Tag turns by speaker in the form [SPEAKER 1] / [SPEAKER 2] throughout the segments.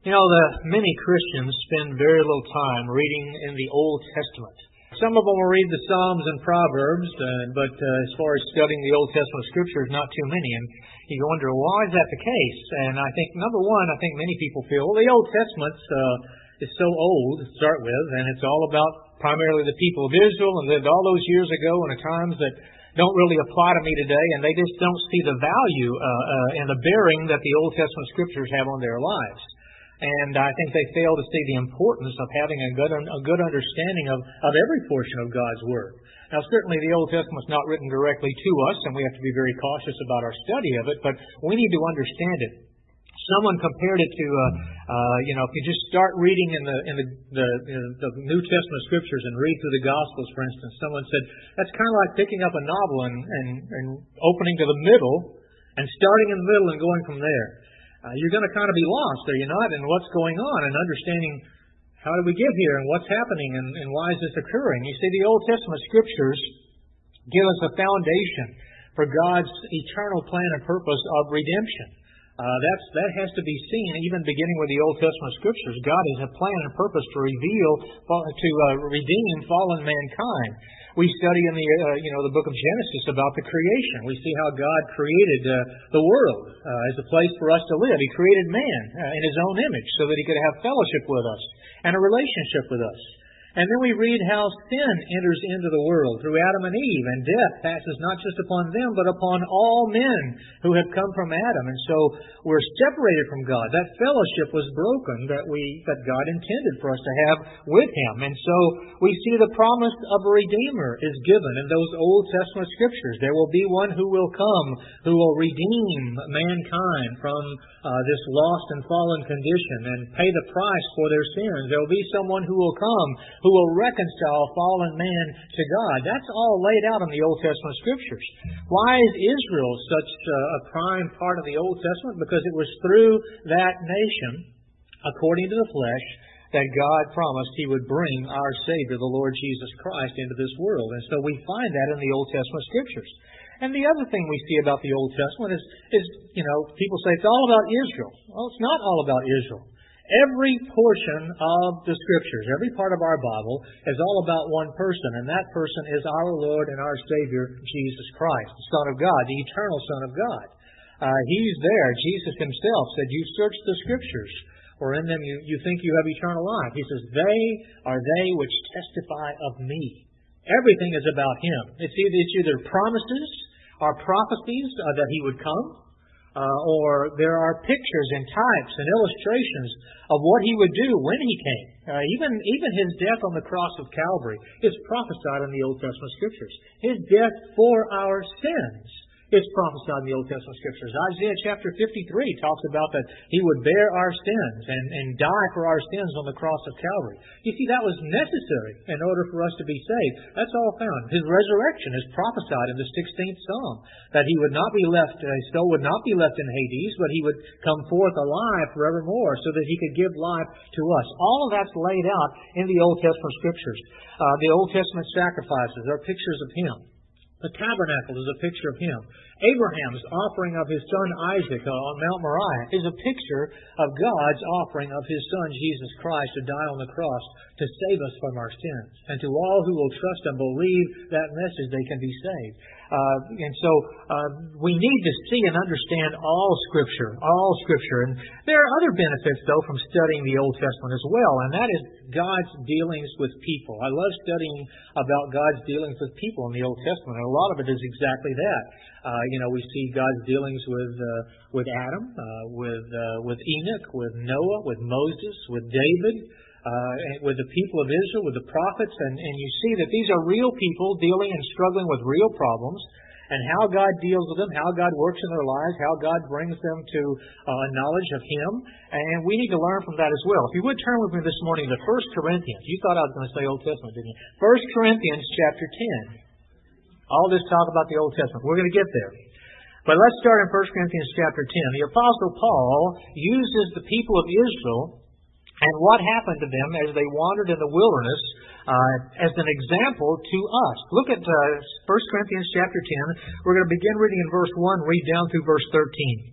[SPEAKER 1] Many Christians spend very little time reading in the Old Testament. Some of them will read the Psalms and Proverbs, but as far as studying the Old Testament Scriptures, not too many. And you wonder, why is that the case? And I think, number one, many people feel, well, the Old Testament is so old to start with, and it's all about primarily the people of Israel and lived all those years ago in times that don't really apply to me today, and they just don't see the value and the bearing that the Old Testament Scriptures have on their lives. And I think they fail to see the importance of having a good understanding of every portion of God's Word. Now, certainly the Old Testament's not written directly to us, and we have to be very cautious about our study of it, but we need to understand it. Someone compared it to, if you just start reading in the New Testament Scriptures and read through the Gospels, for instance, someone said, that's kind of like picking up a novel and opening to the middle and starting in the middle and going from there. You're going to kind of be lost, are you not, in what's going on and understanding how did we get here and what's happening and why is this occurring. You see, the Old Testament Scriptures give us a foundation for God's eternal plan and purpose of redemption. That has to be seen, even beginning with the Old Testament Scriptures. God has a plan and purpose to redeem fallen mankind. We study in the book of Genesis about the creation. We see how God created the world as a place for us to live. He created man in His own image so that He could have fellowship with us and a relationship with us. And then we read how sin enters into the world through Adam and Eve, and death passes not just upon them, but upon all men who have come from Adam. And so we're separated from God. That fellowship was broken that God intended for us to have with Him. And so we see the promise of a Redeemer is given in those Old Testament Scriptures. There will be one who will come, who will redeem mankind from this lost and fallen condition and pay the price for their sins. There will be someone who will come who will reconcile fallen man to God. That's all laid out in the Old Testament Scriptures. Why is Israel such a prime part of the Old Testament? Because it was through that nation, according to the flesh, that God promised He would bring our Savior, the Lord Jesus Christ, into this world. And so we find that in the Old Testament Scriptures. And the other thing we see about the Old Testament is people say it's all about Israel. Well, it's not all about Israel. Every portion of the Scriptures, every part of our Bible, is all about one person, and that person is our Lord and our Savior, Jesus Christ, the Son of God, the eternal Son of God. He's there. Jesus Himself said, you search the Scriptures, for in them you think you have eternal life. He says, they are they which testify of me. Everything is about Him. It's either promises or prophecies that He would come, or there are pictures and types and illustrations of what He would do when He came. Even His death on the cross of Calvary is prophesied in the Old Testament Scriptures. His death for our sins is prophesied in the Old Testament Scriptures. Isaiah chapter 53 talks about that He would bear our sins and die for our sins on the cross of Calvary. You see, that was necessary in order for us to be saved. That's all found. His resurrection is prophesied in the 16th Psalm, that He would not be left, His soul would not be left in Hades, but He would come forth alive forevermore so that He could give life to us. All of that's laid out in the Old Testament Scriptures. The Old Testament sacrifices are pictures of Him. The tabernacle is a picture of Him. Abraham's offering of his son Isaac on Mount Moriah is a picture of God's offering of His Son Jesus Christ to die on the cross to save us from our sins. And to all who will trust and believe that message, they can be saved. We need to see and understand all Scripture. And there are other benefits, though, from studying the Old Testament as well, and that is God's dealings with people. I love studying about God's dealings with people in the Old Testament, and a lot of it is exactly that. We see God's dealings with Adam, with Enoch, with Noah, with Moses, with David, with the people of Israel, with the prophets, and you see that these are real people dealing and struggling with real problems, and how God deals with them, how God works in their lives, how God brings them to a knowledge of Him, and we need to learn from that as well. If you would turn with me this morning to 1 Corinthians. You thought I was going to say Old Testament, didn't you? 1 Corinthians chapter 10. All this talk about the Old Testament. We're going to get there. But let's start in 1 Corinthians chapter 10. The Apostle Paul uses the people of Israel and what happened to them as they wandered in the wilderness as an example to us. Look at 1 Corinthians chapter 10. We're going to begin reading in verse 1, read down through verse 13.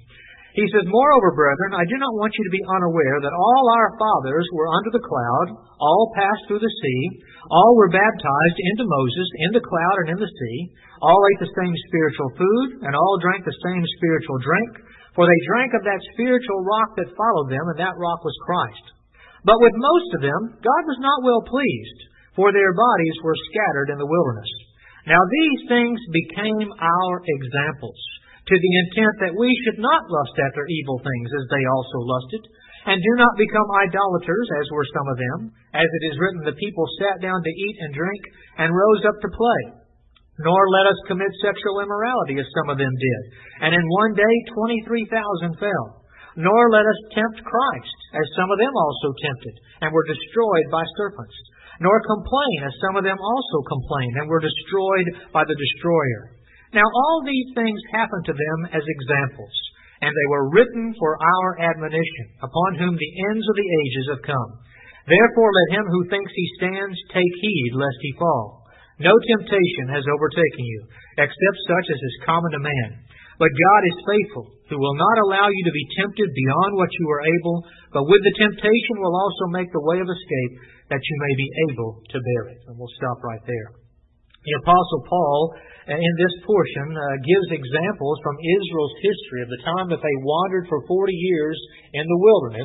[SPEAKER 1] He says, "Moreover, brethren, I do not want you to be unaware that all our fathers were under the cloud, all passed through the sea, all were baptized into Moses in the cloud and in the sea, all ate the same spiritual food, and all drank the same spiritual drink, for they drank of that spiritual rock that followed them, and that rock was Christ. But with most of them God was not well pleased, for their bodies were scattered in the wilderness. Now these things became our examples, to the intent that we should not lust after evil things as they also lusted, and do not become idolaters, as were some of them. As it is written, the people sat down to eat and drink, and rose up to play. Nor let us commit sexual immorality, as some of them did. And in one day 23,000 fell. Nor let us tempt Christ, as some of them also tempted, and were destroyed by serpents. Nor complain, as some of them also complained, and were destroyed by the destroyer. Now all these things happened to them as examples, and they were written for our admonition, upon whom the ends of the ages have come. Therefore let him who thinks he stands take heed lest he fall. No temptation has overtaken you, except such as is common to man. But God is faithful, who will not allow you to be tempted beyond what you are able, but with the temptation will also make the way of escape, that you may be able to bear it." And we'll stop right there. The Apostle Paul, in this portion, gives examples from Israel's history of the time that they wandered for 40 years in the wilderness.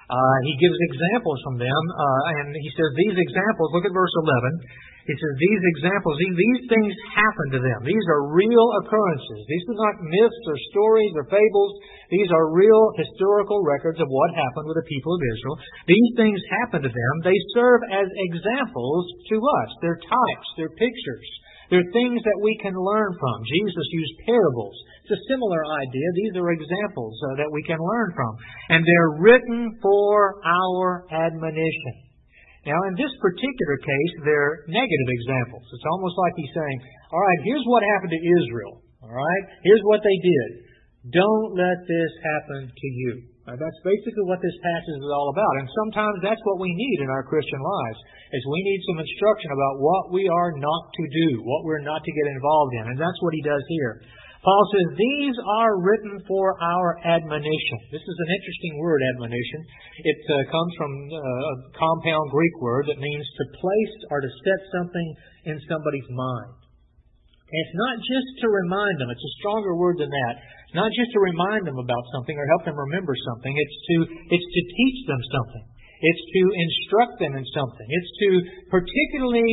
[SPEAKER 1] He gives examples from them, and he says these examples, look at verse 11, he says these examples, these things happened to them. These are real occurrences. These are not myths or stories or fables. These are real historical records of what happened with the people of Israel. These things happened to them. They serve as examples to us. They're types. They're pictures. They're things that we can learn from. Jesus used parables. It's a similar idea. These are examples that we can learn from. And they're written for our admonition. Now, in this particular case, they're negative examples. It's almost like he's saying, all right, here's what happened to Israel. All right? Here's what they did. Don't let this happen to you. That's basically what this passage is all about. And sometimes that's what we need in our Christian lives, is we need some instruction about what we are not to do, what we're not to get involved in. And that's what he does here. Paul says, these are written for our admonition. This is an interesting word, admonition. It comes from a compound Greek word that means to place or to set something in somebody's mind. And it's not just to remind them. It's a stronger word than that. It's not just to remind them about something or help them remember something. It's to teach them something. It's to instruct them in something. It's to particularly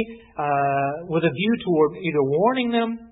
[SPEAKER 1] with a view toward either warning them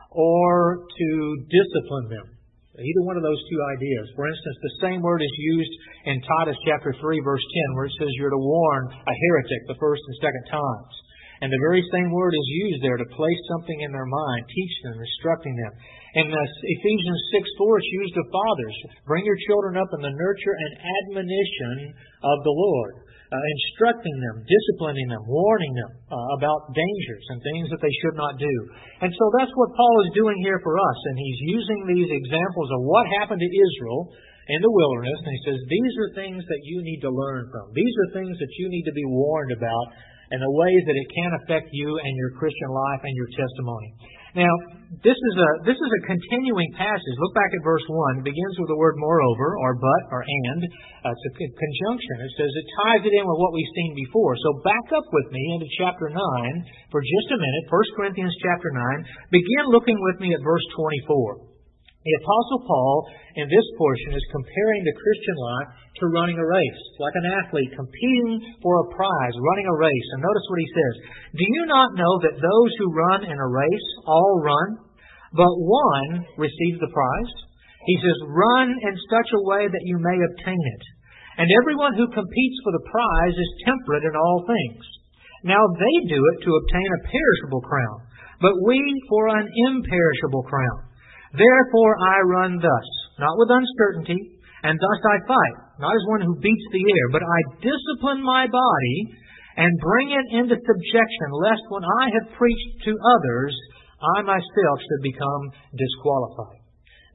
[SPEAKER 1] or to discipline them. Either one of those two ideas. For instance, the same word is used in Titus chapter 3, verse 10, where it says you're to warn a heretic the first and second times. And the very same word is used there to place something in their mind, teach them, instructing them. In Ephesians 6:4, it's used of fathers. Bring your children up in the nurture and admonition of the Lord. Instructing them, disciplining them, warning them about dangers and things that they should not do. And so that's what Paul is doing here for us. And he's using these examples of what happened to Israel in the wilderness. And he says, these are things that you need to learn from. These are things that you need to be warned about and the ways that it can affect you and your Christian life and your testimony. Now, this is a continuing passage. Look back at verse 1. It begins with the word moreover, or but, or and. It's a conjunction. It says it ties it in with what we've seen before. So back up with me into chapter 9 for just a minute. 1 Corinthians chapter 9. Begin looking with me at verse 24. The Apostle Paul, in this portion, is comparing the Christian life to running a race, like an athlete competing for a prize, running a race. And notice what he says. Do you not know that those who run in a race all run, but one receives the prize? He says, run in such a way that you may obtain it. And everyone who competes for the prize is temperate in all things. Now they do it to obtain a perishable crown, but we for an imperishable crown. Therefore I run thus, not with uncertainty, and thus I fight, not as one who beats the air, but I discipline my body and bring it into subjection, lest when I have preached to others, I myself should become disqualified.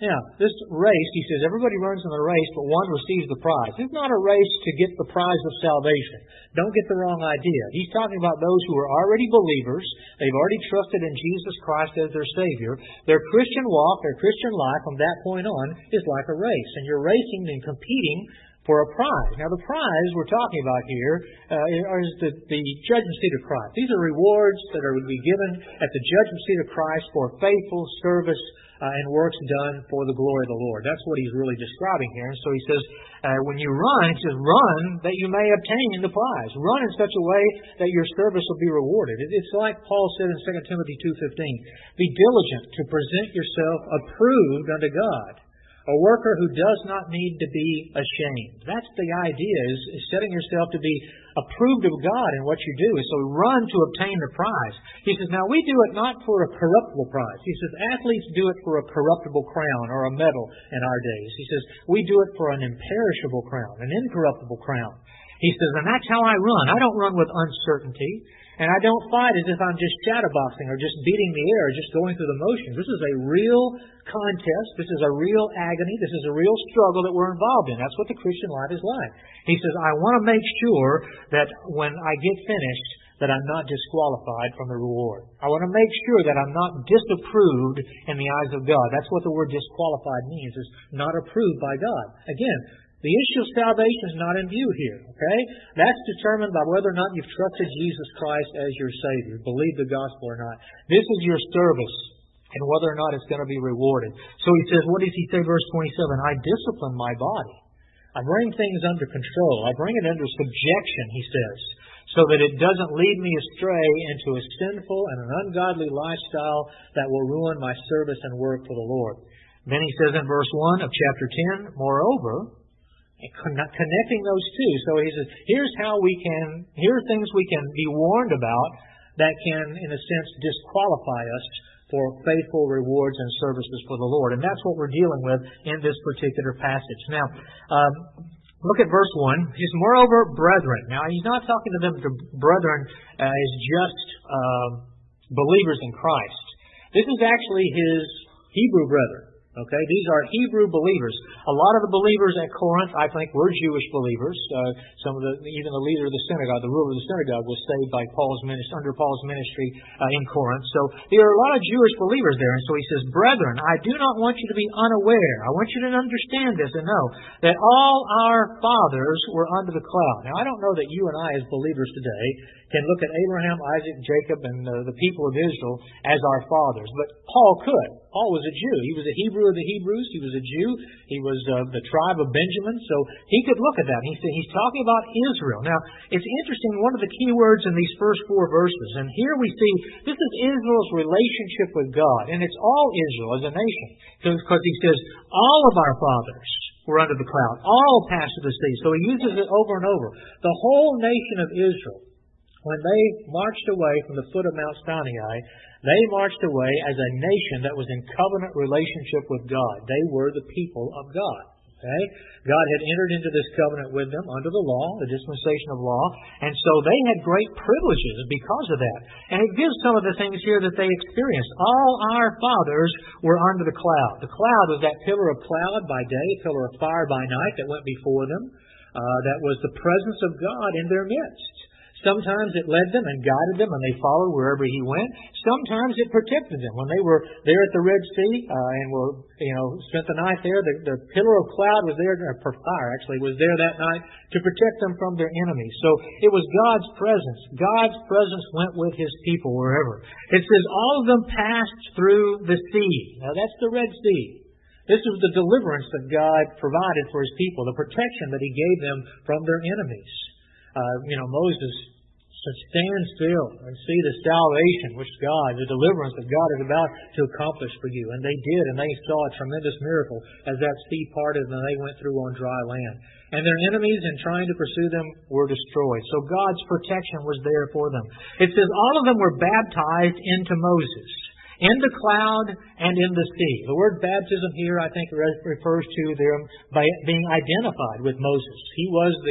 [SPEAKER 1] Now, this race, he says, everybody runs in the race, but one receives the prize. It's not a race to get the prize of salvation. Don't get the wrong idea. He's talking about those who are already believers. They've already trusted in Jesus Christ as their Savior. Their Christian walk, their Christian life from that point on is like a race. And you're racing and competing for a prize. Now, the prize we're talking about here is the judgment seat of Christ. These are rewards that are to be given at the judgment seat of Christ for faithful service and works done for the glory of the Lord. That's what he's really describing here. And so he says, when you run, he says, run that you may obtain the prize. Run in such a way that your service will be rewarded. It's like Paul said in 2 Timothy 2:15, be diligent to present yourself approved unto God, a worker who does not need to be ashamed. That's the idea, is setting yourself to be approved of God in what you do. So run to obtain the prize. He says, now we do it not for a corruptible prize. He says, athletes do it for a corruptible crown or a medal in our days. He says, we do it for an imperishable crown, an incorruptible crown. He says, and that's how I run. I don't run with uncertainty. And I don't fight as if I'm just shadowboxing or just beating the air or just going through the motions. This is a real contest. This is a real agony. This is a real struggle that we're involved in. That's what the Christian life is like. He says, I want to make sure that when I get finished, that I'm not disqualified from the reward. I want to make sure that I'm not disapproved in the eyes of God. That's what the word disqualified means, is not approved by God. Again, the issue of salvation is not in view here, okay? That's determined by whether or not you've trusted Jesus Christ as your Savior, believe the gospel or not. This is your service, and whether or not it's going to be rewarded. So he says, what does he say, verse 27? I discipline my body. I bring things under control. I bring it under subjection, he says, so that it doesn't lead me astray into a sinful and an ungodly lifestyle that will ruin my service and work for the Lord. Then he says in verse 1 of chapter 10, moreover, connecting those two. So he says, here are things we can be warned about that can, in a sense, disqualify us for faithful rewards and services for the Lord. And that's what we're dealing with in this particular passage. Now, look at verse 1. He says, moreover, brethren. Now, he's not talking to them, the brethren, as just believers in Christ. This is actually his Hebrew brethren. Okay, these are Hebrew believers. A lot of the believers at Corinth, I think, were Jewish believers. Even the leader of the synagogue, the ruler of the synagogue, was saved by under Paul's ministry in Corinth. So there are a lot of Jewish believers there. And so he says, brethren, I do not want you to be unaware. I want you to understand this and know that all our fathers were under the cloud. Now, I don't know that you and I, as believers today, can look at Abraham, Isaac, Jacob, and the people of Israel as our fathers. But Paul could. Paul was a Jew. He was a Hebrew of the Hebrews. He was a Jew. He was the tribe of Benjamin. So he could look at that. And he's talking about Israel. Now, it's interesting, one of the key words in these first 4 verses. And here we see this is Israel's relationship with God. And it's all Israel as a nation. Because he says, all of our fathers were under the cloud. All passed through the sea. So he uses it over and over. The whole nation of Israel, when they marched away from the foot of Mount Sinai, they marched away as a nation that was in covenant relationship with God. They were the people of God. Okay? God had entered into this covenant with them under the law, the dispensation of law, and so they had great privileges because of that. And it gives some of the things here that they experienced. All our fathers were under the cloud. The cloud was that pillar of cloud by day, pillar of fire by night that went before them. That was the presence of God in their midst. Sometimes it led them and guided them, and they followed wherever he went. Sometimes it protected them. When they were there at the Red Sea and were, spent the night there, the pillar of cloud was there, or fire actually, was there that night to protect them from their enemies. So it was God's presence. God's presence went with his people wherever. It says all of them passed through the sea. Now that's the Red Sea. This was the deliverance that God provided for his people, the protection that he gave them from their enemies. Moses said, stand still and see the salvation which God, the deliverance that God is about to accomplish for you. And they did, and they saw a tremendous miracle as that sea parted and they went through on dry land. And their enemies, in trying to pursue them, were destroyed. So God's protection was there for them. It says all of them were baptized into Moses, in the cloud and in the sea. The word baptism here, I think, refers to them by being identified with Moses. He was the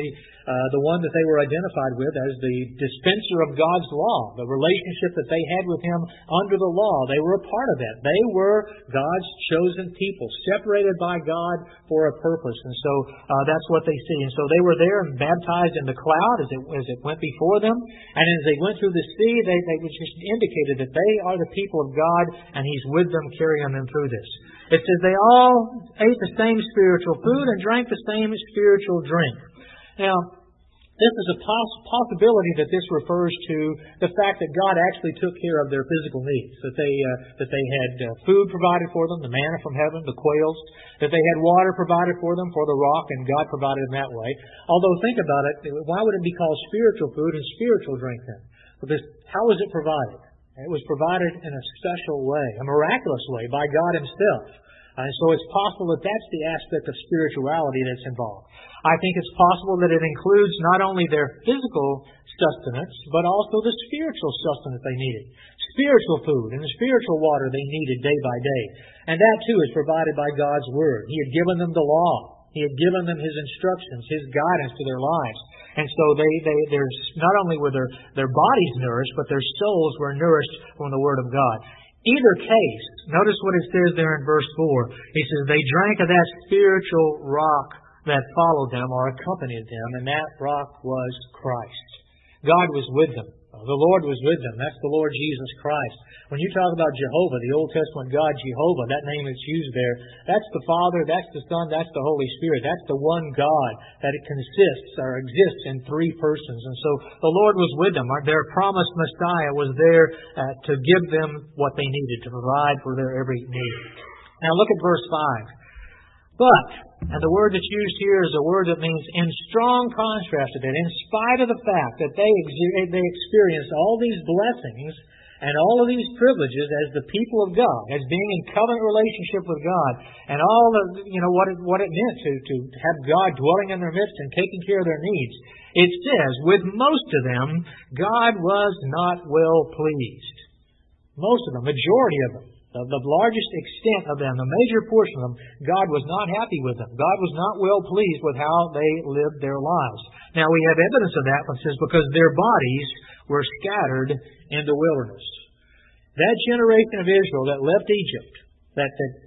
[SPEAKER 1] the one that they were identified with as the dispenser of God's law, the relationship that they had with Him under the law. They were a part of that. They were God's chosen people, separated by God for a purpose. And so that's what they see. And so they were there and baptized in the cloud as it went before them. And as they went through the sea, they just indicated that they are the people of God, and He's with them, carrying them through this. It says they all ate the same spiritual food and drank the same spiritual drink. Now, this is a possibility that this refers to the fact that God actually took care of their physical needs, that they had food provided for them, the manna from heaven, the quails, that they had water provided for them for the rock, and God provided them that way. Although, think about it, why would it be called spiritual food and spiritual drink then? Because how was it provided? It was provided in a special way, a miraculous way, by God Himself. And so it's possible that that's the aspect of spirituality that's involved. I think it's possible that it includes not only their physical sustenance, but also the spiritual sustenance they needed. Spiritual food and the spiritual water they needed day by day. And that too is provided by God's Word. He had given them the law. He had given them His instructions, His guidance to their lives. And so they're not only were their bodies nourished, but their souls were nourished from the Word of God. Either case, notice what it says there in verse 4. He says, they drank of that spiritual rock that followed them or accompanied them, and that rock was Christ. God was with them. The Lord was with them. That's the Lord Jesus Christ. When you talk about Jehovah, the Old Testament God Jehovah, that name that's used there, that's the Father, that's the Son, that's the Holy Spirit. That's the one God that it consists or exists in three persons. And so the Lord was with them. Their promised Messiah was there to give them what they needed, to provide for their every need. Now look at verse 5. But, and the word that's used here is a word that means in strong contrast to that, in spite of the fact that they experienced all these blessings and all of these privileges as the people of God, as being in covenant relationship with God, and all the, what it meant to have God dwelling in their midst and taking care of their needs. It says, with most of them, God was not well pleased. Most of them, majority of them. The largest extent of them, the major portion of them, God was not happy with them. God was not well pleased with how they lived their lives. Now we have evidence of that, it says, because their bodies were scattered in the wilderness. That generation of Israel that left Egypt, that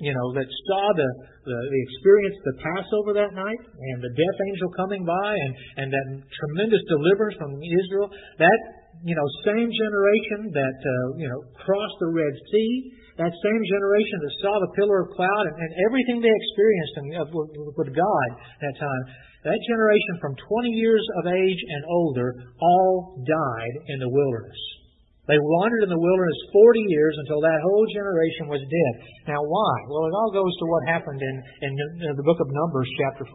[SPEAKER 1] saw the experience the Passover that night, and the death angel coming by, and that tremendous deliverance from Israel, that same generation that crossed the Red Sea, that same generation that saw the pillar of cloud and everything they experienced with God that time, that generation from 20 years of age and older all died in the wilderness. They wandered in the wilderness 40 years until that whole generation was dead. Now why? Well, it all goes to what happened in the book of Numbers, chapter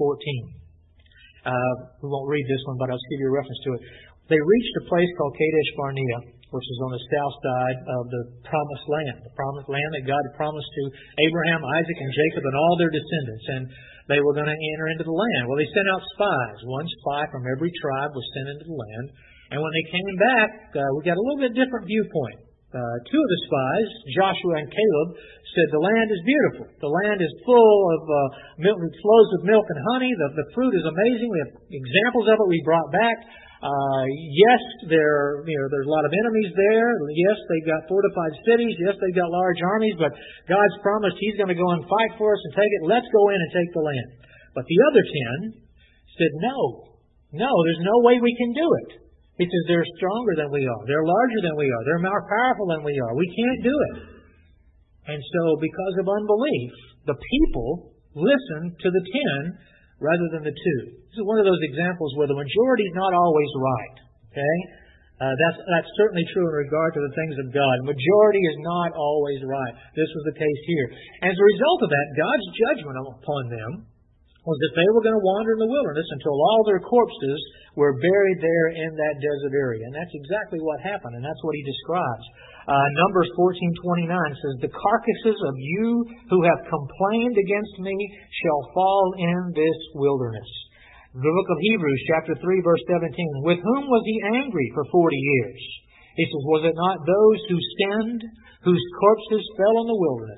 [SPEAKER 1] 14. We won't read this one, but I'll give you a reference to it. They reached a place called Kadesh Barnea, which is on the south side of the promised land that God had promised to Abraham, Isaac, and Jacob and all their descendants. And they were going to enter into the land. Well, they sent out spies. One spy from every tribe was sent into the land. And when they came back, we got a little bit different viewpoint. Two of the spies, Joshua and Caleb, said the land is beautiful. The land is full of milk, it flows with milk and honey. The fruit is amazing. We have examples of it we brought back. Yes, there's a lot of enemies there. Yes, they've got fortified cities. Yes, they've got large armies. But God's promised He's going to go and fight for us and take it. Let's go in and take the land. But the other 10 said, no, there's no way we can do it. He says they're stronger than we are. They're larger than we are. They're more powerful than we are. We can't do it. And so because of unbelief, the people listened to the 10 rather than the 2. This is one of those examples where the majority is not always right. Okay? That's certainly true in regard to the things of God. Majority is not always right. This was the case here. As a result of that, God's judgment upon them was that they were going to wander in the wilderness until all their corpses were buried there in that desert area. And that's exactly what happened, and that's what He describes. Numbers 14:29 says, the carcasses of you who have complained against me shall fall in this wilderness. The book of Hebrews, chapter 3, verse 17, with whom was He angry for 40 years? He says, was it not those who sinned, whose corpses fell in the wilderness?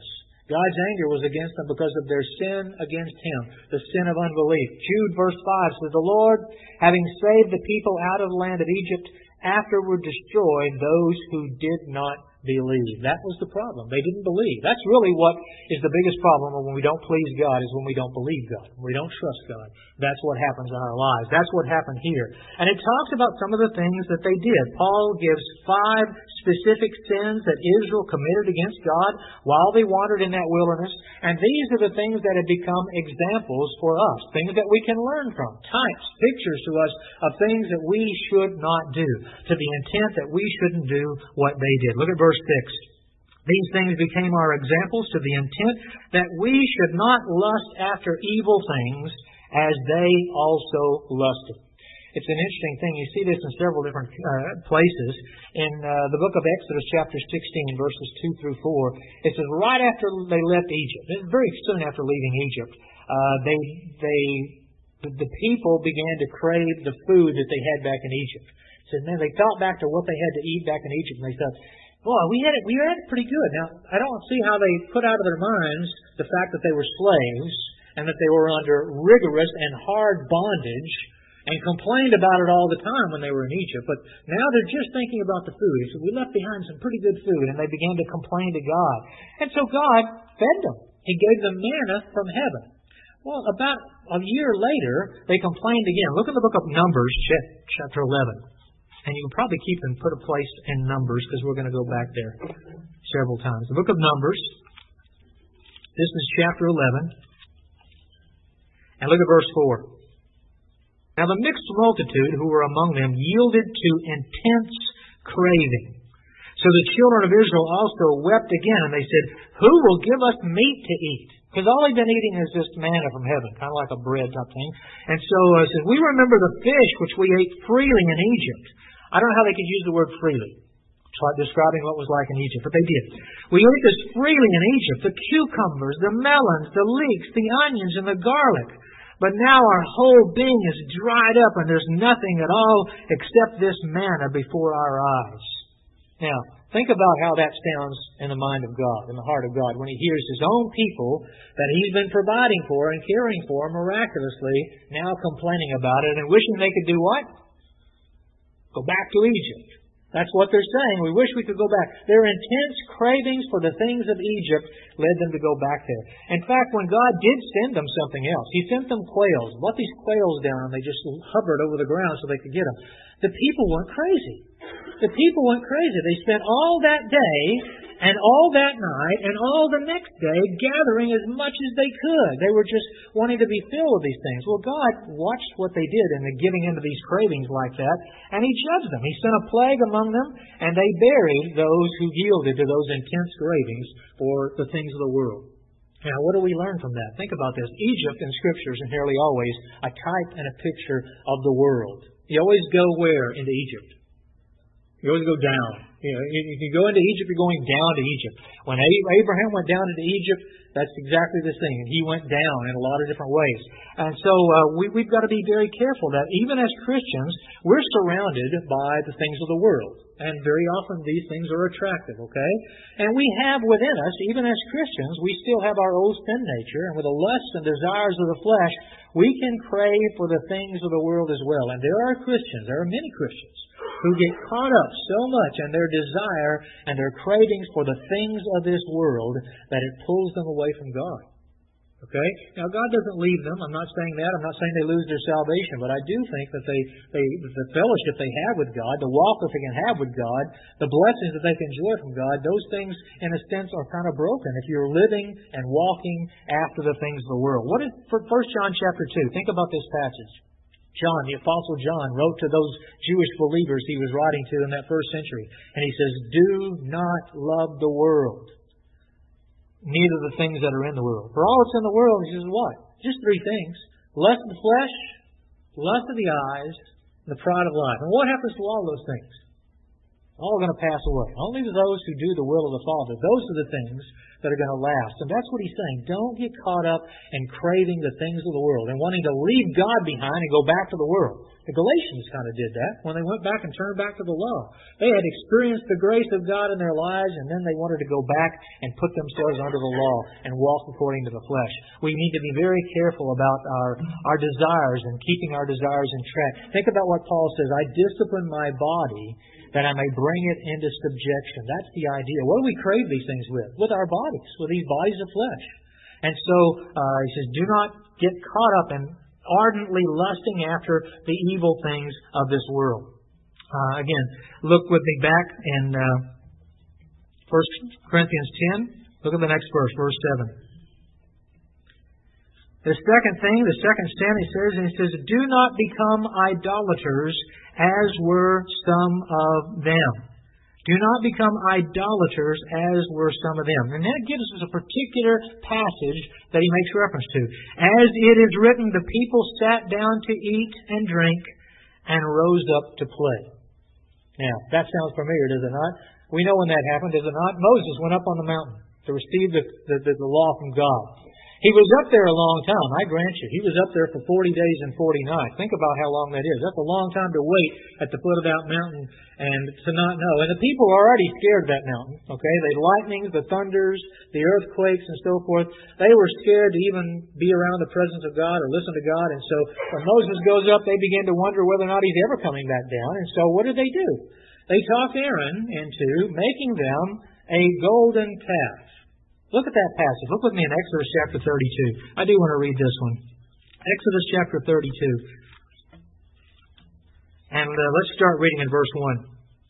[SPEAKER 1] God's anger was against them because of their sin against Him, the sin of unbelief. Jude verse 5 says, "The Lord, having saved the people out of the land of Egypt, afterward destroyed those who did not believe." That was the problem. They didn't believe. That's really what is the biggest problem when we don't please God, is when we don't believe God. When we don't trust God. That's what happens in our lives. That's what happened here. And it talks about some of the things that they did. Paul gives 5 specific sins that Israel committed against God while they wandered in that wilderness. And these are the things that have become examples for us. Things that we can learn from. Types, pictures to us of things that we should not do, to the intent that we shouldn't do what they did. Look at verse 6. "These things became our examples to the intent that we should not lust after evil things as they also lusted." It's an interesting thing. You see this in several different places. In the book of Exodus, chapter 16, verses 2 through 4, it says right after they left Egypt, very soon after leaving Egypt, the people began to crave the food that they had back in Egypt. It says, man, they thought back to what they had to eat back in Egypt, and they thought, boy, we had it pretty good. Now, I don't see how they put out of their minds the fact that they were slaves and that they were under rigorous and hard bondage and complained about it all the time when they were in Egypt. But now they're just thinking about the food. So we left behind some pretty good food, and they began to complain to God. And so God fed them. He gave them manna from heaven. Well, about a year later, they complained again. Look at the book of Numbers, chapter 11. And you can probably keep and put a place in Numbers, because we're going to go back there several times. The book of Numbers, this is chapter 11. And look at verse 4. "Now the mixed multitude who were among them yielded to intense craving. So the children of Israel also wept again, and they said, Who will give us meat to eat?" Because all they've been eating is this manna from heaven, kind of like a bread type thing. And so it says, "We remember the fish which we ate freely in Egypt." I don't know how they could use the word freely. It's like describing what it was like in Egypt, but they did. "We ate this freely in Egypt, the cucumbers, the melons, the leeks, the onions, and the garlic. But now our whole being is dried up, and there's nothing at all except this manna before our eyes." Now, think about how that sounds in the mind of God, in the heart of God, when He hears His own people that He's been providing for and caring for miraculously, now complaining about it and wishing they could do what? Go back to Egypt. That's what they're saying. We wish we could go back. Their intense cravings for the things of Egypt led them to go back there. In fact, when God did send them something else, He sent them quails. Let these quails down, and they just hovered over the ground so they could get them. The people weren't crazy. The people went crazy. They spent all that day and all that night and all the next day gathering as much as they could. They were just wanting to be filled with these things. Well, God watched what they did in the giving into these cravings like that, and He judged them. He sent a plague among them, and they buried those who yielded to those intense cravings for the things of the world. Now, what do we learn from that? Think about this. Egypt in Scripture is nearly always a type and a picture of the world. You always go where? Into Egypt. You always go down. If you go into Egypt, you're going down to Egypt. When Abraham went down into Egypt, that's exactly the thing. He went down in a lot of different ways. And so we've got to be very careful that even as Christians, we're surrounded by the things of the world. And very often these things are attractive, okay? And we have within us, even as Christians, we still have our old sin nature. And with the lusts and desires of the flesh, we can crave for the things of the world as well. And there are Christians, there are many Christians, who get caught up so much in their desire and their cravings for the things of this world that it pulls them away from God. Okay? Now, God doesn't leave them. I'm not saying that. I'm not saying they lose their salvation. But I do think that the fellowship they have with God, the walk that they can have with God, the blessings that they can enjoy from God, those things, in a sense, are kind of broken if you're living and walking after the things of the world. What is 1 John chapter 2? Think about this passage. John, the Apostle John, wrote to those Jewish believers he was writing to in that first century. And he says, "Do not love the world, neither the things that are in the world. For all that's in the world," he says, what? Just 3 things. Lust of the flesh, lust of the eyes, and the pride of life. And what happens to all those things? All going to pass away. Only to those who do the will of the Father. Those are the things that are going to last. And that's what he's saying. Don't get caught up in craving the things of the world and wanting to leave God behind and go back to the world. The Galatians kind of did that when they went back and turned back to the law. They had experienced the grace of God in their lives, and then they wanted to go back and put themselves under the law and walk according to the flesh. We need to be very careful about our desires and keeping our desires in track. Think about what Paul says, I discipline my body that I may bring it into subjection. That's the idea. What do we crave these things with? With our bodies, with these bodies of flesh. And so he says, do not get caught up in ardently lusting after the evil things of this world. Again, look with me back in 1 Corinthians 10. Look at the next verse, verse 7. The second thing, the second sin, he says, do not become idolaters as were some of them. Do not become idolaters as were some of them. And then it gives us a particular passage that he makes reference to. As it is written, the people sat down to eat and drink and rose up to play. Now, that sounds familiar, does it not? We know when that happened, does it not? Moses went up on the mountain to receive the law from God. He was up there a long time, I grant you. He was up there for 40 days and 40 nights. Think about how long that is. That's a long time to wait at the foot of that mountain and to not know. And the people were already scared of that mountain. Okay, the lightnings, the thunders, the earthquakes, and so forth. They were scared to even be around the presence of God or listen to God. And so when Moses goes up, they begin to wonder whether or not he's ever coming back down. And so what do? They talked Aaron into making them a golden calf. Look at that passage. Look with me in Exodus chapter 32. I do want to read this one. Exodus chapter 32. And let's start reading in verse 1.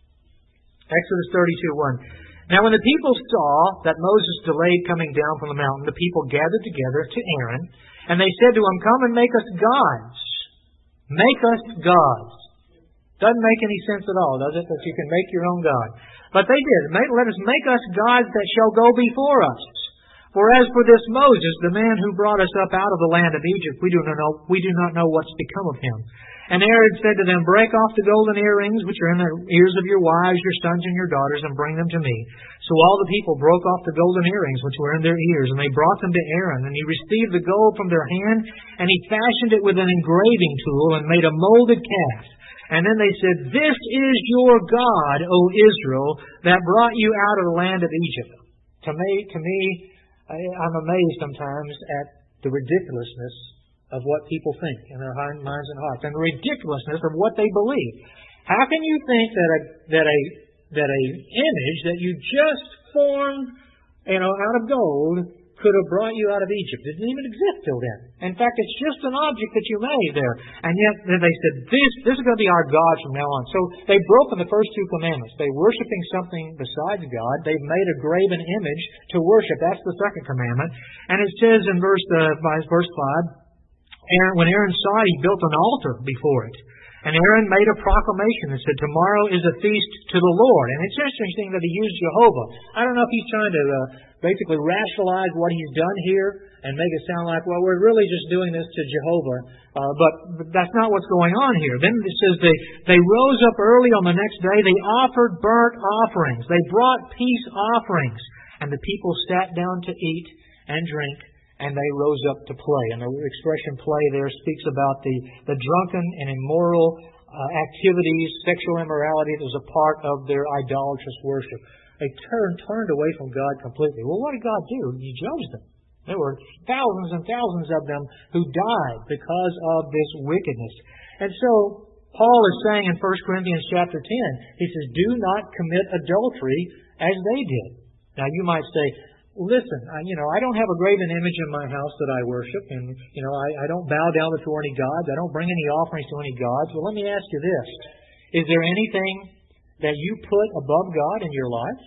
[SPEAKER 1] Exodus 32:1. Now when the people saw that Moses delayed coming down from the mountain, the people gathered together to Aaron, and they said to him, come and make us gods. Make us gods. Doesn't make any sense at all, does it, that you can make your own God? But they did. Let us make us gods that shall go before us. For as for this Moses, the man who brought us up out of the land of Egypt, we do not know what's become of him. And Aaron said to them, break off the golden earrings which are in the ears of your wives, your sons, and your daughters, and bring them to me. So all the people broke off the golden earrings which were in their ears, and they brought them to Aaron. And he received the gold from their hand, and he fashioned it with an engraving tool, and made a molded calf. And then they said, this is your God, O Israel, that brought you out of the land of Egypt. To me, I'm amazed sometimes at the ridiculousness of what people think in their minds and hearts, and the ridiculousness of what they believe. How can you think that a image that you just formed, out of gold could have brought you out of Egypt? It didn't even exist till then. In fact, it's just an object that you made there. And yet they said, this is going to be our God from now on. So they've broken the first two commandments. They're worshiping something besides God. They've made a graven image to worship. That's the second commandment. And it says in verse 5, when Aaron saw it, he built an altar before it. And Aaron made a proclamation that said, tomorrow is a feast to the Lord. And it's interesting that he used Jehovah. I don't know if he's trying to basically rationalize what he's done here and make it sound like, well, we're really just doing this to Jehovah. But that's not what's going on here. Then it says they rose up early on the next day. They offered burnt offerings. They brought peace offerings. And the people sat down to eat and drink, and they rose up to play. And the expression play there speaks about the drunken and immoral activities, sexual immorality that was a part of their idolatrous worship. They turned away from God completely. Well, what did God do? He judged them. There were thousands and thousands of them who died because of this wickedness. And so Paul is saying in 1 Corinthians chapter 10, he says, do not commit adultery as they did. Now you might say, listen, I don't have a graven image in my house that I worship, and I don't bow down before any gods. I don't bring any offerings to any gods. Well, let me ask you this: is there anything that you put above God in your life?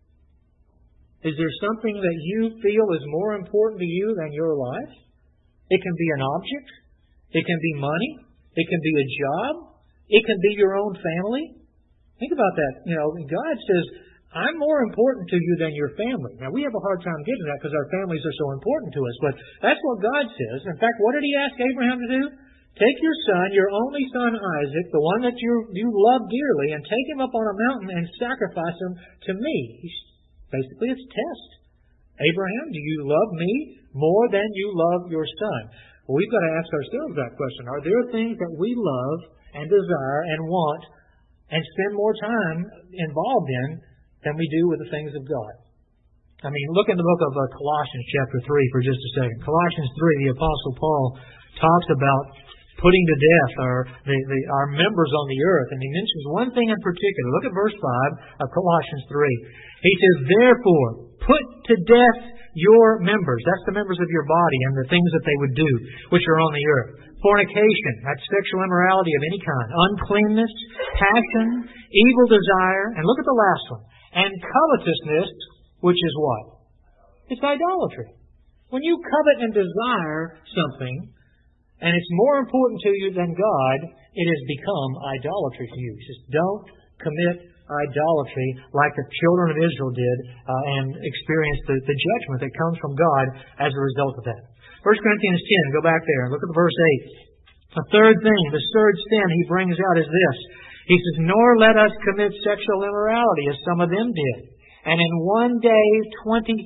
[SPEAKER 1] Is there something that you feel is more important to you than your life? It can be an object. It can be money. It can be a job. It can be your own family. Think about that. God says, I'm more important to you than your family. Now, we have a hard time getting that because our families are so important to us, but that's what God says. In fact, what did He ask Abraham to do? Take your son, your only son Isaac, the one that you love dearly, and take him up on a mountain and sacrifice him to me. Basically, it's a test. Abraham, do you love me more than you love your son? Well, we've got to ask ourselves that question. Are there things that we love and desire and want and spend more time involved in than we do with the things of God. I mean, look in the book of Colossians chapter 3 for just a second. Colossians 3, the Apostle Paul talks about putting to death our members on the earth. And he mentions one thing in particular. Look at verse 5 of Colossians 3. He says, therefore, put to death your members. That's the members of your body and the things that they would do, which are on the earth. Fornication, that's sexual immorality of any kind. Uncleanness, passion, evil desire, and look at the last one. And covetousness, which is what? It's idolatry. When you covet and desire something, and it's more important to you than God, it has become idolatry to you. He says, don't commit idolatry like the children of Israel did and experience the judgment that comes from God as a result of that. 1 Corinthians 10, go back there and look at verse 8. The third thing, the third sin he brings out is this. He says, nor let us commit sexual immorality as some of them did. And in one day 23,000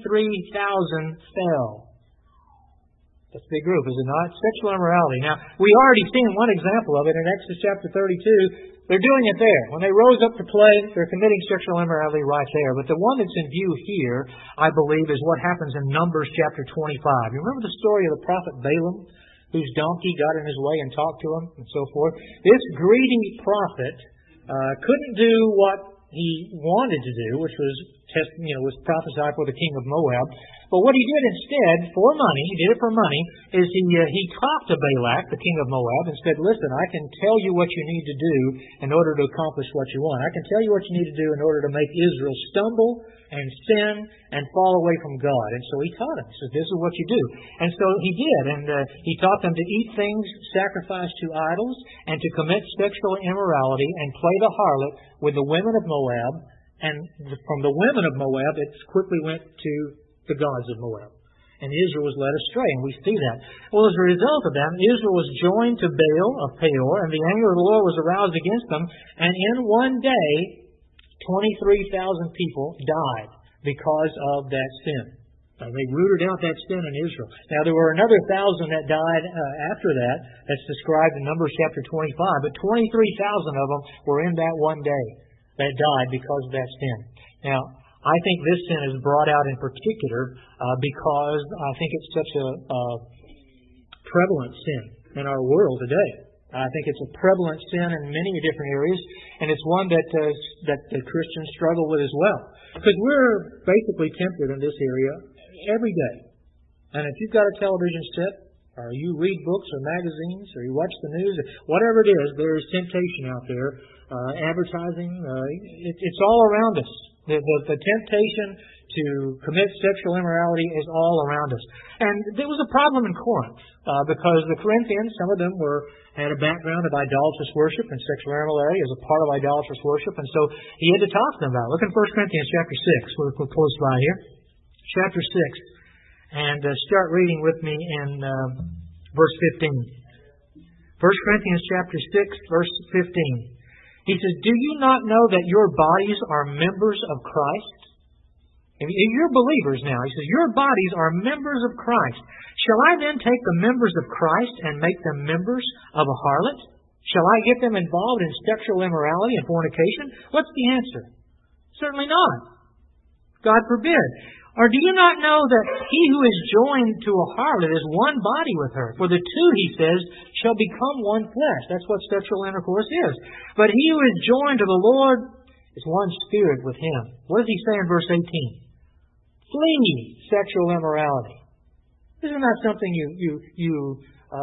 [SPEAKER 1] fell. That's a big group, is it not? Sexual immorality. Now, we already seen one example of it in Exodus chapter 32. They're doing it there. When they rose up to play, they're committing sexual immorality right there. But the one that's in view here, I believe, is what happens in Numbers chapter 25. You remember the story of the prophet Balaam, whose donkey got in his way and talked to him and so forth? This greedy prophet couldn't do what he wanted to do, which was prophesy for the king of Moab. But what he did instead, for money, he did it for money, is he talked to Balak, the king of Moab, and said, listen, I can tell you what you need to do in order to accomplish what you want. I can tell you what you need to do in order to make Israel stumble and sin and fall away from God. And so he taught him. He said, this is what you do. And so he did. And he taught them to eat things sacrificed to idols and to commit sexual immorality and play the harlot with the women of Moab. And from the women of Moab, it quickly went to the gods of Moab. And Israel was led astray, and we see that. Well, as a result of that, Israel was joined to Baal of Peor, and the anger of the Lord was aroused against them. And in one day, 23,000 people died because of that sin. They rooted out that sin in Israel. Now, there were another 1,000 that died after that. That's described in Numbers chapter 25. But 23,000 of them were in that one day that died because of that sin. Now, I think this sin is brought out in particular because I think it's such a prevalent sin in our world today. I think it's a prevalent sin in many different areas, and it's one that the Christians struggle with as well. Because we're basically tempted in this area every day. And if you've got a television set, or you read books or magazines, or you watch the news, whatever it is, there is temptation out there. Advertising, it's all around us. The temptation to commit sexual immorality is all around us. And there was a problem in Corinth because the Corinthians, some of them had a background of idolatrous worship, and sexual immorality is a part of idolatrous worship. And so he had to talk to them about it. Look in 1 Corinthians chapter 6. We're close by here. Chapter 6. And start reading with me in verse 15. 1 Corinthians chapter 6, verse 15. He says, do you not know that your bodies are members of Christ? If you're believers now, he says, your bodies are members of Christ. Shall I then take the members of Christ and make them members of a harlot? Shall I get them involved in sexual immorality and fornication? What's the answer? Certainly not. God forbid. Or do you not know that he who is joined to a harlot is one body with her? For the two, he says, shall become one flesh. That's what sexual intercourse is. But he who is joined to the Lord is one spirit with him. What does he say in verse 18? Flee sexual immorality. Isn't that something you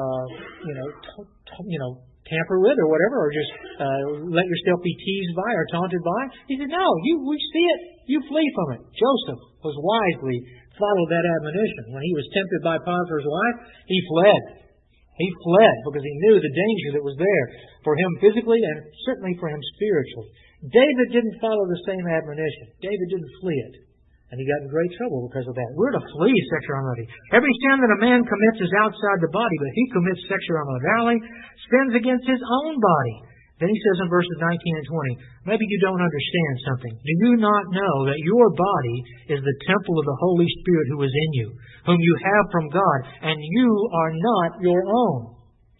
[SPEAKER 1] tamper with or whatever, or just let yourself be teased by or taunted by? He said, no, we see it. You flee from it. Joseph was wisely followed that admonition. When he was tempted by Potiphar's wife, he fled. He fled because he knew the danger that was there for him physically and certainly for him spiritually. David didn't follow the same admonition. David didn't flee it. And he got in great trouble because of that. We're to flee sexual immorality. Every sin that a man commits is outside the body, but he commits sexual immorality, sins against his own body. Then he says in verses 19 and 20, maybe you don't understand something. Do you not know that your body is the temple of the Holy Spirit who is in you, whom you have from God, and you are not your own?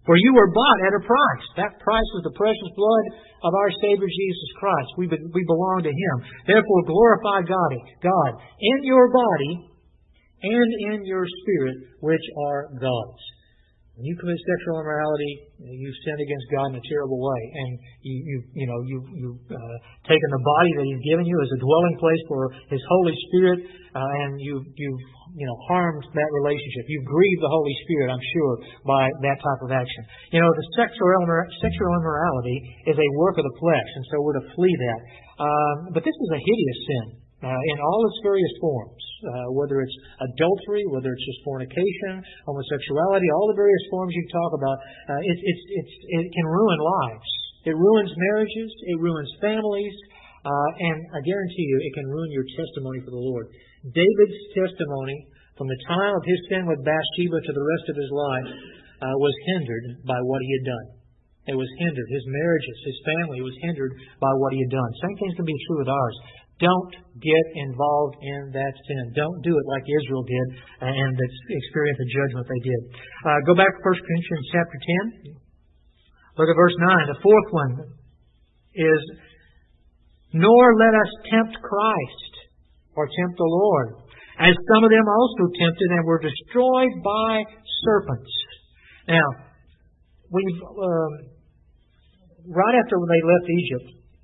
[SPEAKER 1] For you were bought at a price. That price was the precious blood of our Savior Jesus Christ. We belong to Him. Therefore glorify God in your body and in your spirit, which are God's. When you commit sexual immorality, you sin against God in a terrible way, and you've taken the body that He's given you as a dwelling place for His Holy Spirit, and you've harmed that relationship. You've grieved the Holy Spirit, I'm sure, by that type of action. The sexual immorality is a work of the flesh, and so we're to flee that. But this is a hideous sin in all its various forms, whether it's adultery, whether it's just fornication, homosexuality, all the various forms you talk about. It can ruin lives. It ruins marriages. It ruins families. And I guarantee you, it can ruin your testimony for the Lord. David's testimony from the time of his sin with Bathsheba to the rest of his life was hindered by what he had done. It was hindered. His marriages, his family was hindered by what he had done. Same things can be true with ours. Don't get involved in that sin. Don't do it like Israel did and experience the judgment they did. Go back to 1 Corinthians chapter 10. Look at verse 9. The fourth one is, nor let us tempt Christ or tempt the Lord, as some of them also tempted and were destroyed by serpents. Now, right after they left Egypt,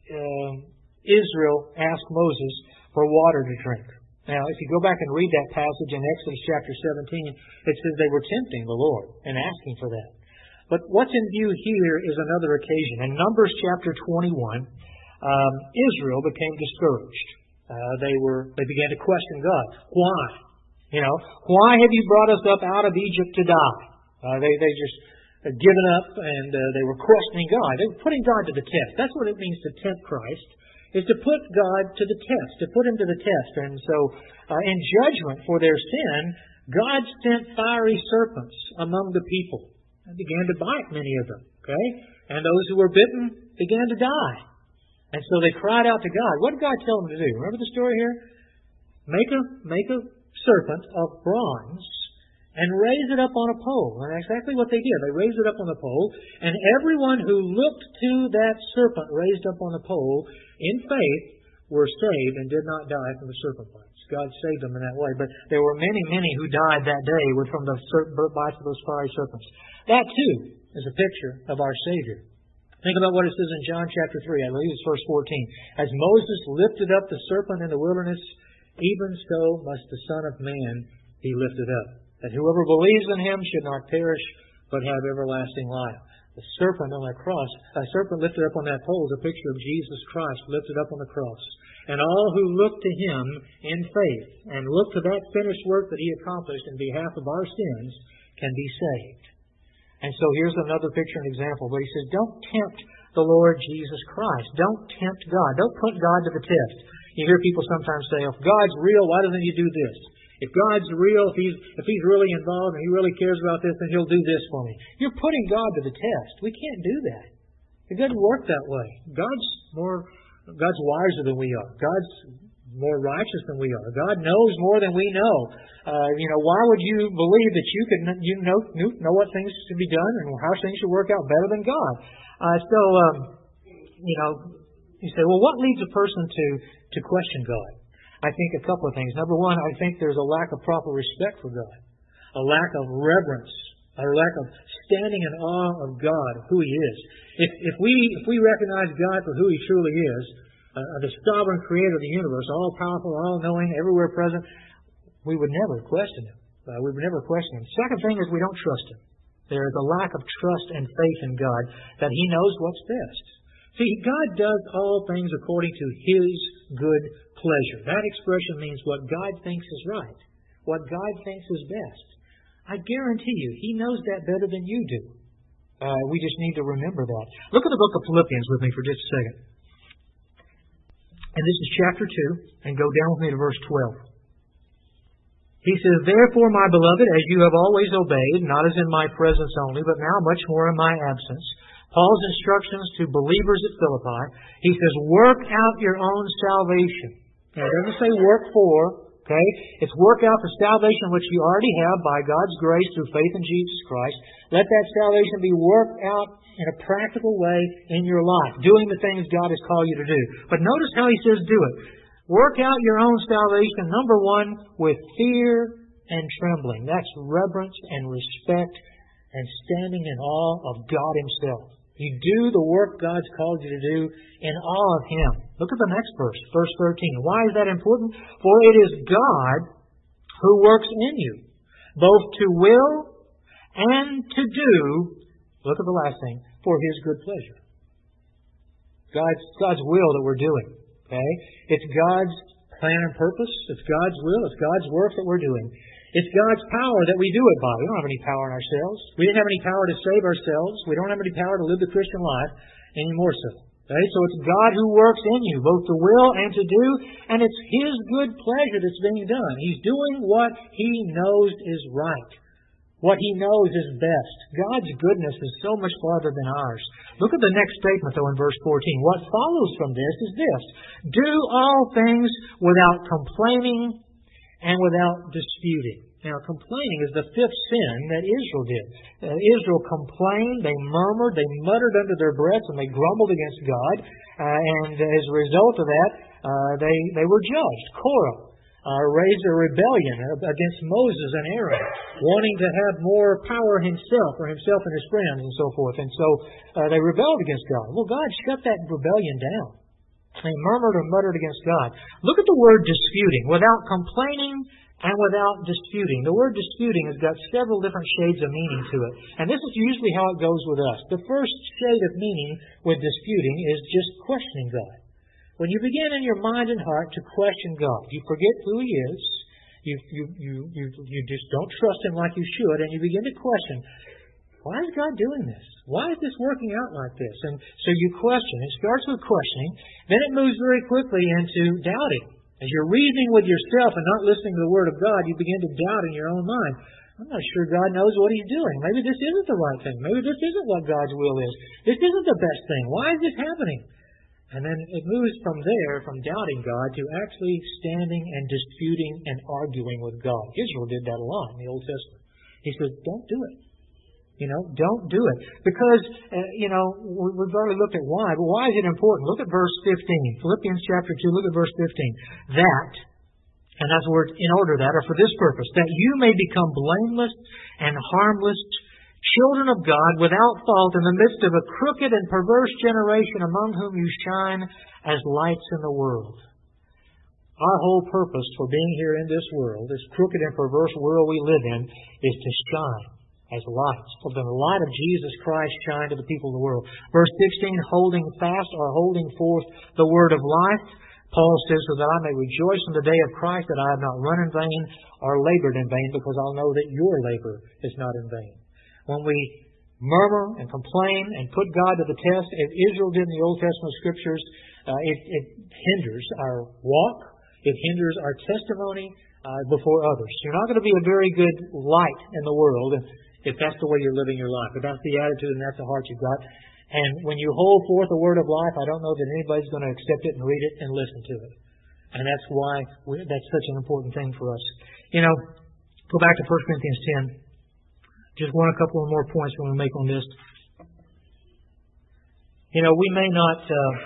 [SPEAKER 1] Israel asked Moses for water to drink. Now, if you go back and read that passage in Exodus chapter 17, it says they were tempting the Lord and asking for that. But what's in view here is another occasion. In Numbers chapter 21, Israel became discouraged. They began to question God. Why? Why have you brought us up out of Egypt to die? They just had given up and they were questioning God. They were putting God to the test. That's what it means to tempt Christ, is to put God to the test, to put Him to the test. And so, in judgment for their sin, God sent fiery serpents among the people and began to bite many of them. Okay? And those who were bitten began to die. And so they cried out to God. What did God tell them to do? Remember the story here? Make a serpent of bronze and raise it up on a pole. And that's exactly what they did. They raised it up on the pole, and everyone who looked to that serpent raised up on the pole in faith were saved and did not die from the serpent bites. God saved them in that way. But there were many, many who died that day from the bites of those fiery serpents. That too is a picture of our Savior. Think about what it says in John chapter 3. I believe it's verse 14. As Moses lifted up the serpent in the wilderness, even so must the Son of Man be lifted up, that whoever believes in Him should not perish, but have everlasting life. The serpent on that cross, a serpent lifted up on that pole, is a picture of Jesus Christ lifted up on the cross. And all who look to Him in faith and look to that finished work that He accomplished in behalf of our sins can be saved. And so here's another picture and example. But He says, don't tempt the Lord Jesus Christ. Don't tempt God. Don't put God to the test. You hear people sometimes say, if God's real, why doesn't He do this? If God's real, if He's really involved and He really cares about this, then He'll do this for me. You're putting God to the test. We can't do that. It doesn't work that way. God's wiser than we are. God's more righteous than we are. God knows more than we know. Why would you believe that you know what things should be done and how things should work out better than God? You say, well, what leads a person to question God? I think a couple of things. Number one, I think there's a lack of proper respect for God, a lack of reverence, a lack of standing in awe of God, who He is. If we recognize God for who He truly is, the sovereign creator of the universe, all-powerful, all-knowing, everywhere present, we would never question Him. We would never question Him. Second thing is we don't trust Him. There is a lack of trust and faith in God that He knows what's best. See, God does all things according to His good pleasure. That expression means what God thinks is right, what God thinks is best. I guarantee you, He knows that better than you do. We just need to remember that. Look at the book of Philippians with me for just a second. And this is chapter 2, and go down with me to verse 12. He says, therefore, my beloved, as you have always obeyed, not as in my presence only, but now much more in my absence, Paul's instructions to believers at Philippi, he says, work out your own salvation. Now, it doesn't say work for Okay? It's work out the salvation which you already have by God's grace through faith in Jesus Christ. Let that salvation be worked out in a practical way in your life, doing the things God has called you to do. But notice how he says do it. Work out your own salvation, number one, with fear and trembling. That's reverence and respect and standing in awe of God Himself. You do the work God's called you to do in awe of Him. Look at the next verse, verse 13. Why is that important? For it is God who works in you, both to will and to do, look at the last thing, for His good pleasure. God's will that we're doing. Okay? It's God's plan and purpose. It's God's will. It's God's work that we're doing. It's God's power that we do it by. We don't have any power in ourselves. We didn't have any power to save ourselves. We don't have any power to live the Christian life any more so. Okay? So it's God who works in you, both to will and to do, and it's His good pleasure that's being done. He's doing what He knows is right. What He knows is best. God's goodness is so much farther than ours. Look at the next statement, though, in verse 14. What follows from this is this: do all things without complaining and without disputing. Now, complaining is the fifth sin that Israel did. Israel complained, they murmured, they muttered under their breaths, and they grumbled against God. And as a result of that, they were judged. Korah raised a rebellion against Moses and Aaron, wanting to have more power himself and his friends and so forth. And so they rebelled against God. Well, God shut that rebellion down. They murmured and muttered against God. Look at the word disputing. Without complaining and without disputing. The word disputing has got several different shades of meaning to it. And this is usually how it goes with us. The first shade of meaning with disputing is just questioning God. When you begin in your mind and heart to question God, you forget who He is. You just don't trust Him like you should, and you begin to question, why is God doing this? Why is this working out like this? And so you question. It starts with questioning. Then it moves very quickly into doubting. As you're reasoning with yourself and not listening to the Word of God, you begin to doubt in your own mind. I'm not sure God knows what He's doing. Maybe this isn't the right thing. Maybe this isn't what God's will is. This isn't the best thing. Why is this happening? And then it moves from there, from doubting God, to actually standing and disputing and arguing with God. Israel did that a lot in the Old Testament. He says, don't do it. Don't do it. Because, we've already looked at why, but why is it important? Look at verse 15. Philippians chapter 2, look at verse 15. That, and that's the word in order that, or for this purpose, that you may become blameless and harmless, children of God, without fault, in the midst of a crooked and perverse generation among whom you shine as lights in the world. Our whole purpose for being here in this world, this crooked and perverse world we live in, is to shine as lights. For the light of Jesus Christ shine to the people of the world. Verse 16, holding fast or holding forth the word of life. Paul says, so that I may rejoice in the day of Christ, that I have not run in vain or labored in vain, because I'll know that your labor is not in vain. When we murmur and complain and put God to the test, as Israel did in the Old Testament Scriptures, it hinders our walk. It hinders our testimony before others. You're not going to be a very good light in the world if that's the way you're living your life. If that's the attitude and that's the heart you've got. And when you hold forth the word of life, I don't know that anybody's going to accept it and read it and listen to it. And that's why that's such an important thing for us. Go back to 1 Corinthians 10. Just a couple of more points we want to make on this. We may not,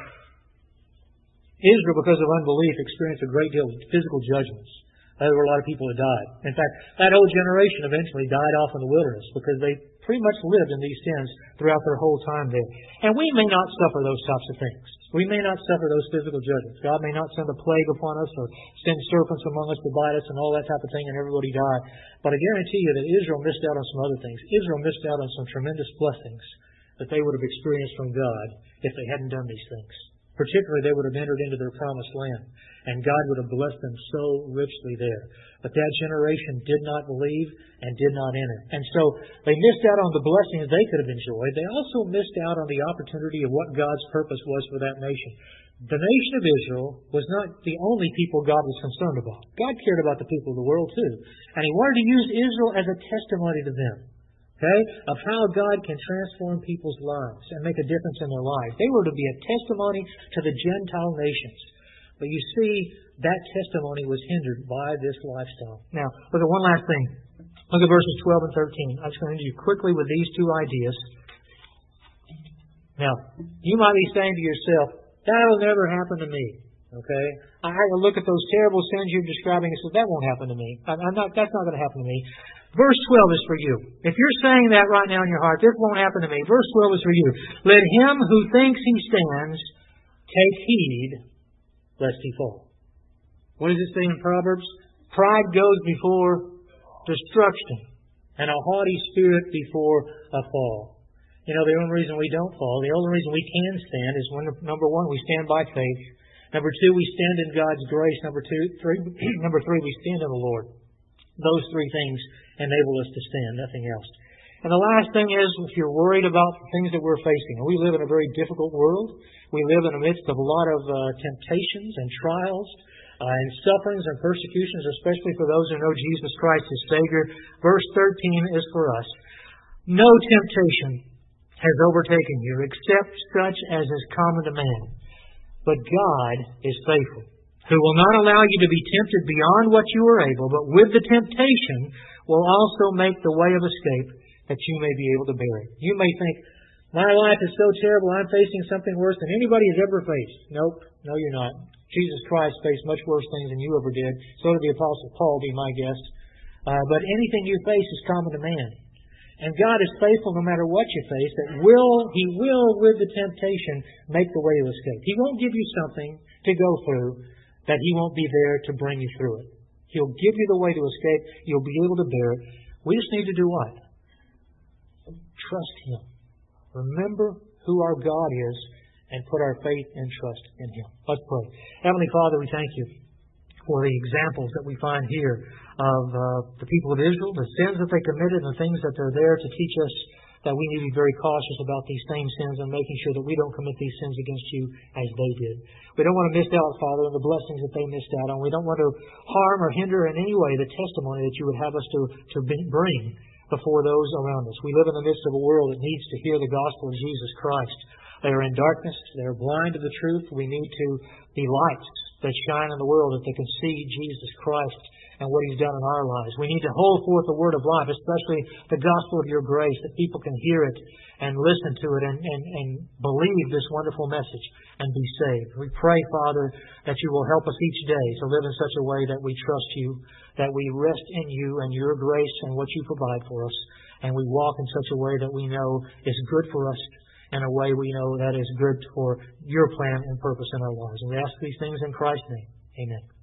[SPEAKER 1] Israel, because of unbelief, experienced a great deal of physical judgments. There were a lot of people that died. In fact, that whole generation eventually died off in the wilderness because they pretty much lived in these sins throughout their whole time there. And we may not suffer those types of things. We may not suffer those physical judgments. God may not send a plague upon us or send serpents among us to bite us and all that type of thing and everybody die. But I guarantee you that Israel missed out on some other things. Israel missed out on some tremendous blessings that they would have experienced from God if they hadn't done these things. Particularly, they would have entered into their promised land, and God would have blessed them so richly there. But that generation did not believe and did not enter. And so they missed out on the blessings they could have enjoyed. They also missed out on the opportunity of what God's purpose was for that nation. The nation of Israel was not the only people God was concerned about. God cared about the people of the world too. And He wanted to use Israel as a testimony to them. Of how God can transform people's lives and make a difference in their lives. They were to be a testimony to the Gentile nations. But you see, that testimony was hindered by this lifestyle. Now, look at one last thing. Look at verses 12 and 13. I'm just going to do quickly with these two ideas. Now, you might be saying to yourself, that'll never happen to me. Okay? I will look at those terrible sins you're describing and say, that won't happen to me. That's not going to happen to me. Verse 12 is for you. If you're saying that right now in your heart, this won't happen to me. Verse 12 is for you. Let him who thinks he stands take heed lest he fall. What does it say in Proverbs? Pride goes before destruction, and a haughty spirit before a fall. You know, the only reason we don't fall, the only reason we can stand is when, number one, we stand by faith. Number two, we stand in God's grace. Number three, we stand in the Lord. Those three things enable us to stand, nothing else. And the last thing is, if you're worried about the things that we're facing, and we live in a very difficult world. We live in the midst of a lot of temptations and trials and sufferings and persecutions, especially for those who know Jesus Christ as Savior. Verse 13 is for us. No temptation has overtaken you except such as is common to man. But God is faithful, who will not allow you to be tempted beyond what you are able, but with the temptation will also make the way of escape that you may be able to bear it. You may think, my life is so terrible, I'm facing something worse than anybody has ever faced. Nope, no you're not. Jesus Christ faced much worse things than you ever did. So did the Apostle Paul, be my guest. But anything you face is common to man. And God is faithful no matter what you face. He will, with the temptation, make the way of escape. He won't give you something to go through that He won't be there to bring you through it. He'll give you the way to escape. You'll be able to bear it. We just need to do what? Trust Him. Remember who our God is and put our faith and trust in Him. Let's pray. Heavenly Father, we thank You for the examples that we find here of the people of Israel, the sins that they committed, and the things that they're there to teach us that we need to be very cautious about these same sins and making sure that we don't commit these sins against You as they did. We don't want to miss out, Father, on the blessings that they missed out on. We don't want to harm or hinder in any way the testimony that You would have us to bring before those around us. We live in the midst of a world that needs to hear the gospel of Jesus Christ. They are in darkness. They are blind to the truth. We need to be lights that shine in the world that they can see Jesus Christ and what He's done in our lives. We need to hold forth the word of life, especially the gospel of Your grace, that people can hear it and listen to it and believe this wonderful message and be saved. We pray, Father, that You will help us each day to live in such a way that we trust You, that we rest in You and Your grace and what You provide for us, and we walk in such a way that we know is good for us, in a way we know that is good for Your plan and purpose in our lives. And we ask these things in Christ's name. Amen.